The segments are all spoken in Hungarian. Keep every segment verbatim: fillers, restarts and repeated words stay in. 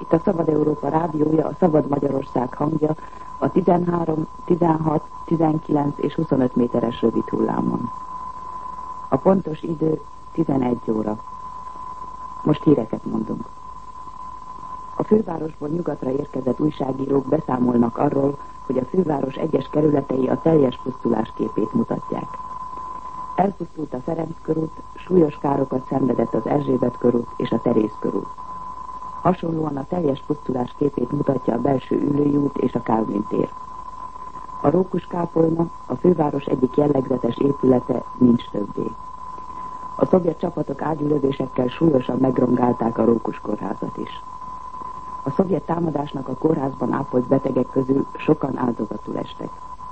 Itt a Szabad Európa rádiója, a Szabad Magyarország hangja a tizenhárom, tizenhat, tizenkilenc és huszonöt méteres rövid hullámon. A pontos idő tizenegy óra. Most híreket mondunk. A fővárosból nyugatra érkezett újságírók beszámolnak arról, hogy a főváros egyes kerületei a teljes pusztulás képét mutatják. Elpusztult a Ferenc körút, súlyos károkat szenvedett az Erzsébet körút és a Teréz körút. Hasonlóan a teljes pusztulás képét mutatja a belső Üllői út és a Kálvin tér. A Rókus-kápolna, a főváros egyik jellegzetes épülete nincs többé. A szovjet csapatok ágyúlövésekkel súlyosan megrongálták a Rókus kórházat is. A szovjet támadásnak a kórházban ápolt betegek közül sokan áldozatul estek.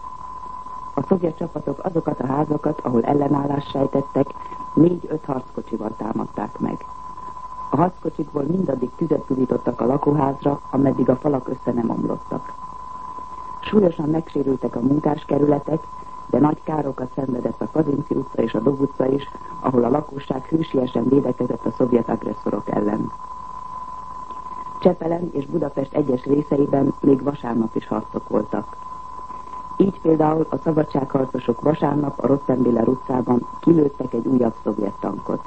A szovjet csapatok azokat a házakat, ahol ellenállást sejtettek, négy-öt harckocsival támadták meg. A harckocsikból mindaddig tüzet szújtottak a lakóházra, ameddig a falak össze nem omlottak. Súlyosan megsérültek a munkáskerületek, de nagy károkat szenvedett a Kazinczy utca és a Dob utca is, ahol a lakosság hősiesen védekezett a szovjet agresszorok ellen. Csepelen és Budapest egyes részeiben még vasárnap is harcok voltak. Így például a szabadságharcosok vasárnap a Rottenbiller utcában kilőttek egy újabb szovjet tankot.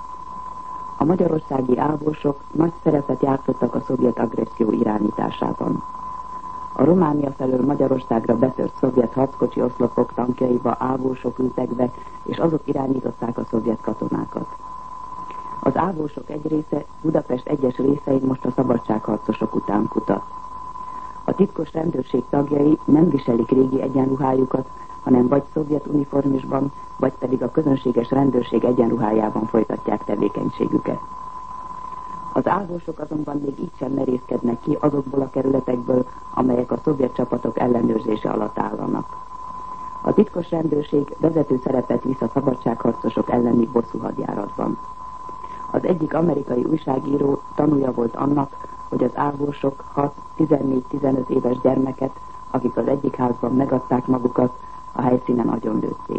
A magyarországi ávósok nagy szerepet játszottak a szovjet agresszió irányításában. A Románia felől Magyarországra betört szovjet harckocsi oszlopok tankjaiba ávósok ültek be, és azok irányították a szovjet katonákat. Az ávósok egy része Budapest egyes részein most a szabadságharcosok után kutat. A titkos rendőrség tagjai nem viselik régi egyenruhájukat, hanem vagy szovjet uniformisban, vagy pedig a közönséges rendőrség egyenruhájában folytatják tevékenységüket. Az ávósok azonban még így sem merészkednek ki azokból a kerületekből, amelyek a szovjet csapatok ellenőrzése alatt állanak. A titkos rendőrség vezető szerepet visz a szabadságharcosok elleni bosszú hadjáratban. Az egyik amerikai újságíró tanúja volt annak, hogy az ávósok hat-tizennégy-tizenöt éves gyermeket, akik az egyik házban megadták magukat, a helyszínen agyonlőtték.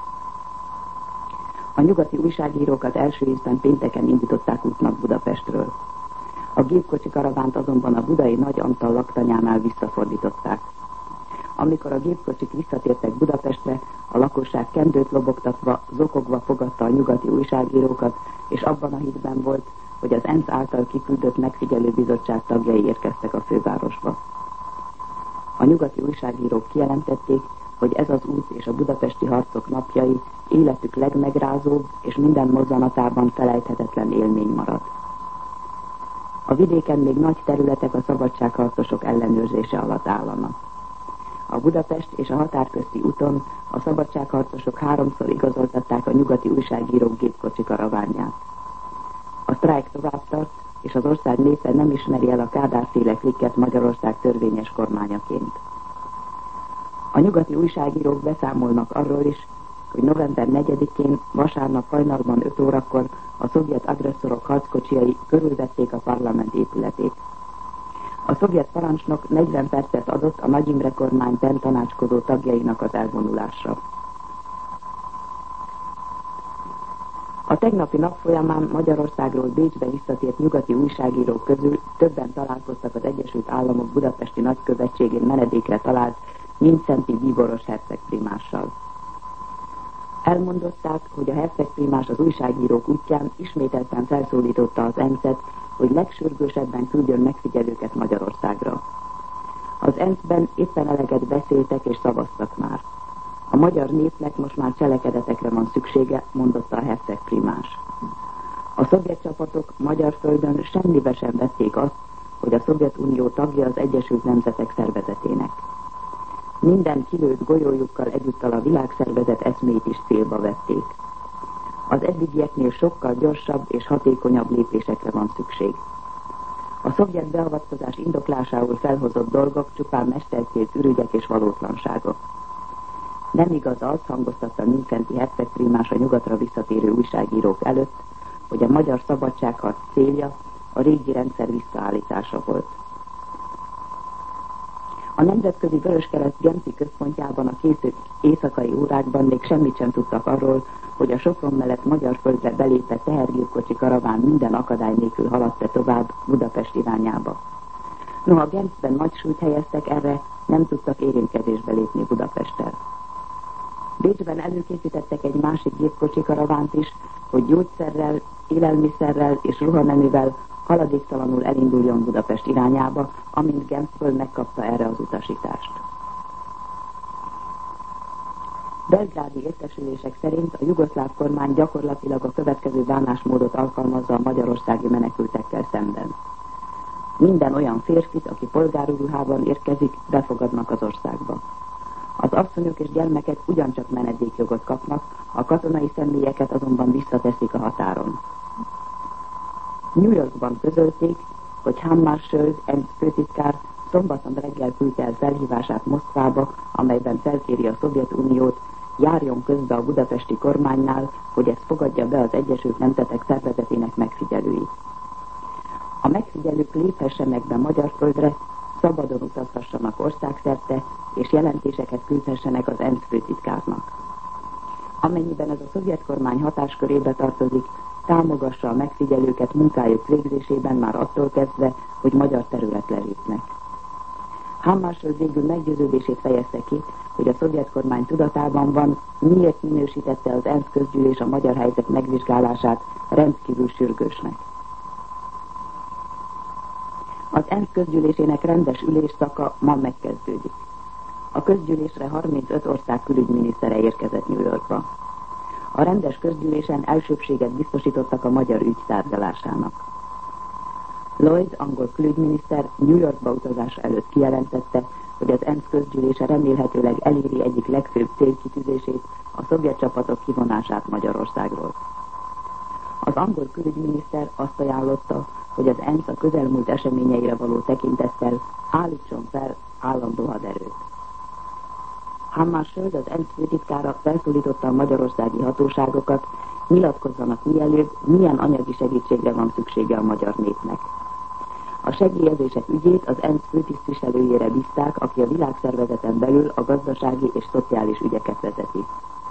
A nyugati újságírókat első ízben pénteken indították útnak Budapestről. A gépkocsi karavánt azonban a budai Nagy Antal laktanyánál visszafordították. Amikor a gépkocsik visszatértek Budapestre, a lakosság kendőt lobogtatva, zokogva fogadta a nyugati újságírókat, és abban a hitben volt, hogy az ENSZ által kiküldött megfigyelőbizottság tagjai érkeztek a fővárosba. A nyugati újságírók kijelentették, hogy ez az út és a budapesti harcok napjai életük legmegrázóbb és minden mozzanatában felejthetetlen élmény marad. A vidéken még nagy területek a szabadságharcosok ellenőrzése alatt állanak. A Budapest és a határközti úton a szabadságharcosok háromszor igazoltatták a nyugati újságírók gépkocsi karavánját. A sztrájk tovább tart, és az ország népe nem ismeri el a Kádár-féle klikket Magyarország törvényes kormányaként. A nyugati újságírók beszámolnak arról is, hogy november negyedikén vasárnap hajnalban öt órakor a szovjet agresszorok harckocsiai körülvették a parlament épületét. A szovjet parancsnok negyven percet adott a Nagy Imre kormány bent tanácskozó tagjainak az elvonulásra. A tegnapi nap folyamán Magyarországról Bécsbe visszatért nyugati újságírók közül többen találkoztak az Egyesült Államok budapesti nagykövetségén menedékre talált Mindszenty bíboros hercegprimással. Elmondották, hogy a hercegprimás az újságírók útján ismételten felszólította az ENSZ-et, hogy legsürgősebben küldjön megfigyelőket Magyarországra. Az ENSZ-ben éppen eleget beszéltek és szavaztak már. A magyar népnek most már cselekedetekre van szüksége, mondotta a hercegprimás. A szovjet csapatok magyar földön semmibe sem vették azt, hogy a Szovjetunió tagja az Egyesült Nemzetek Szervezetének. Minden kilőtt golyójukkal egyúttal a világszervezet eszmét is célba vették. Az eddigieknél sokkal gyorsabb és hatékonyabb lépésekre van szükség. A szovjet beavatkozás indoklásául felhozott dolgok csupán mesterkélt ürügyek és valótlanságok. Nem igaz az, hangoztatta Mindszenty hercegprimás a nyugatra visszatérő újságírók előtt, hogy a magyar szabadságharc célja a régi rendszer visszaállítása volt. A Nemzetközi Vöröskereszt Genfi központjában a készült éjszakai órákban még semmit sem tudtak arról, hogy a Sopron mellett magyar földre belépett tehergépkocsi karaván minden akadály nélkül haladta tovább Budapest irányába. Noha Genfben nagy súlyt helyeztek erre, nem tudtak érintkezésbe lépni Budapesttel. Bécsben előkészítettek egy másik gépkocsi karavánt is, hogy gyógyszerrel, élelmiszerrel és ruhaneművel haladéktalanul elinduljon Budapest irányába, amint Genfből megkapta erre az utasítást. Belgrádi értesülések szerint a jugoszláv kormány gyakorlatilag a következő bánásmódot alkalmazza a magyarországi menekültekkel szemben. Minden olyan férfit, aki polgárruhában érkezik, befogadnak az országba. Az asszonyok és gyermekek ugyancsak menedékjogot kapnak, a katonai személyeket azonban visszateszik a határon. New Yorkban közölték, hogy Hammarskjöld ENSZ főtitkár szombaton reggel küldte el felhívását Moszkvába, amelyben felkéri a Szovjetuniót, járjon közbe a budapesti kormánynál, hogy ezt fogadja be az Egyesült Nemzetek Szervezetének megfigyelőit. A megfigyelők léphessenek be magyar földre, szabadon utazhassanak országszerte, és jelentéseket küldhessenek az ENSZ főtitkárnak. Amennyiben ez a szovjet kormány hatáskörébe tartozik, támogassa a megfigyelőket munkájuk végzésében már attól kezdve, hogy magyar területre lépnek. Hammarskjöld végül meggyőződését fejezte ki, hogy a szovjet kormány tudatában van, miért minősítette az ENSZ közgyűlés a magyar helyzet megvizsgálását rendkívül sürgősnek. Az ENSZ közgyűlésének rendes ülésszaka ma megkezdődik. A közgyűlésre harmincöt ország külügyminisztere érkezett New Yorkba. A rendes közgyűlésen elsőbséget biztosítottak a magyar ügy tárgyalásának. Lloyd, angol külügyminiszter New Yorkba utazása előtt kijelentette, hogy az ENSZ közgyűlése remélhetőleg eléri egyik legfőbb célkitűzését, a szovjet csapatok kivonását Magyarországról. Az angol külügyminiszter azt ajánlotta, hogy az ENSZ a közelmúlt eseményeire való tekintettel állítson fel állandó haderőt. Hammarskjöld, az ENSZ főtitkára felszólította a magyarországi hatóságokat, nyilatkozzanak mielőbb, milyen anyagi segítségre van szüksége a magyar népnek. A segélyezések ügyét az ENSZ főtisztviselőjére bízták, aki a világszervezeten belül a gazdasági és szociális ügyeket vezeti.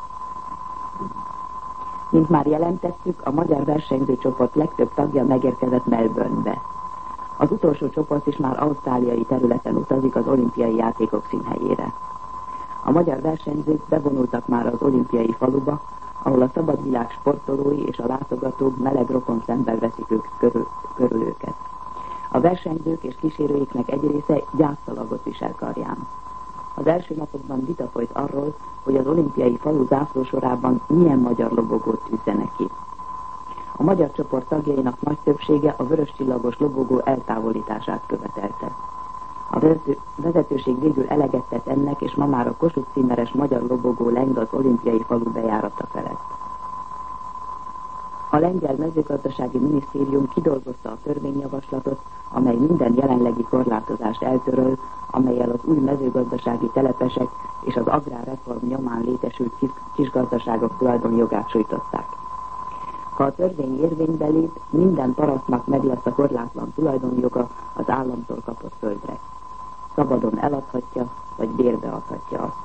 Mint már jelentettük, a magyar versenyzőcsoport legtöbb tagja megérkezett Melbournebe. Az utolsó csoport is már ausztráliai területen utazik az olimpiai játékok színhelyére. A magyar versenyzők bevonultak már az olimpiai faluba, ahol a szabadvilág sportolói és a látogatók meleg rokon szemben veszik ők körül, körül őket. A versenyzők és kísérőiknek egy része gyászszalagot visel karján. Az első napokban vita folyt arról, hogy az olimpiai falu zászlósorában milyen magyar lobogót tűzzenek ki. A magyar csoport tagjainak nagy többsége a vöröscsillagos lobogó eltávolítását követelte. A vezető, vezetőség végül eleget tett ennek, és ma már a Kossuth címeres magyar lobogó leng az olimpiai falu bejárata felett. A lengyel mezőgazdasági minisztérium kidolgozta a törvényjavaslatot, amely minden jelenlegi korlátozást eltöröl, amellyel az új mezőgazdasági telepesek és az agrárreform nyomán létesült kisgazdaságok tulajdonjogát sújtották. Ha a törvény érvénybe lép, minden parasztnak meg lesz a korlátlan tulajdonjoga az államtól kapott földre. Szabadon eladhatja, vagy bérbe adhatja azt.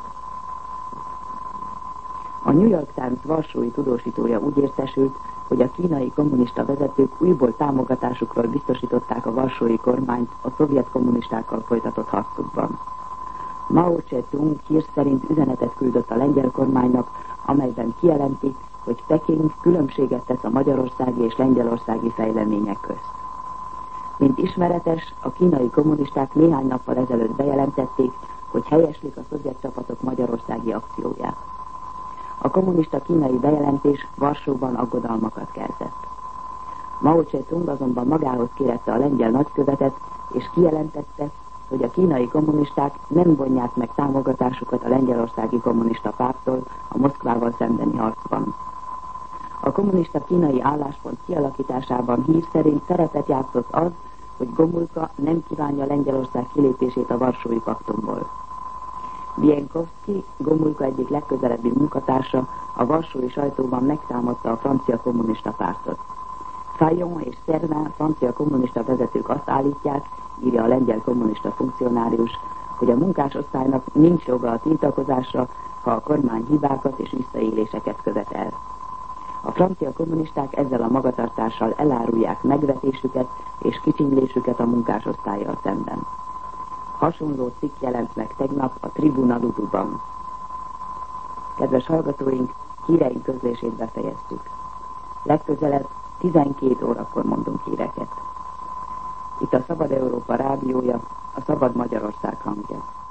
A New York Times varsói tudósítója úgy értesült, hogy a kínai kommunista vezetők újból támogatásukról biztosították a varsói kormányt a szovjet kommunistákkal folytatott harcukban. Mao Tse-tung hír szerint üzenetet küldött a lengyel kormánynak, amelyben kijelenti, hogy Peking különbséget tesz a magyarországi és lengyelországi fejlemények közt. Mint ismeretes, a kínai kommunisták néhány nappal ezelőtt bejelentették, hogy helyeslik a szovjet csapatok magyarországi akcióját. A kommunista kínai bejelentés Varsóban aggodalmakat keltett. Mao Tse-tung azonban magához kérette a lengyel nagykövetet, és kijelentette, hogy a kínai kommunisták nem vonják meg támogatásukat a lengyelországi kommunista párttól a Moszkvával szembeni harcban. A kommunista kínai álláspont kialakításában hír szerint szerepet játszott az, hogy Gomulka nem kívánja Lengyelország kilépését a Varsói Paktumból. Bienkowski, Gomulka egyik legközelebbi munkatársa, a varsói sajtóban megtámadta a francia kommunista pártot. Fayon és Servan francia kommunista vezetők azt állítják, írja a lengyel kommunista funkcionárius, hogy a munkásosztálynak nincs joga a tiltakozásra, ha a kormány hibákat és visszaéléseket követ el. A francia kommunisták ezzel a magatartással elárulják megvetésüket és kicsinylésüket a munkásosztállyal szemben. Hasonló cikk jelent meg tegnap a Tribuna Luduban. Kedves hallgatóink, híreink közlését befejeztük. Legközelebb tizenkét órakor mondunk híreket. Itt a Szabad Európa rádiója, a Szabad Magyarország hangja.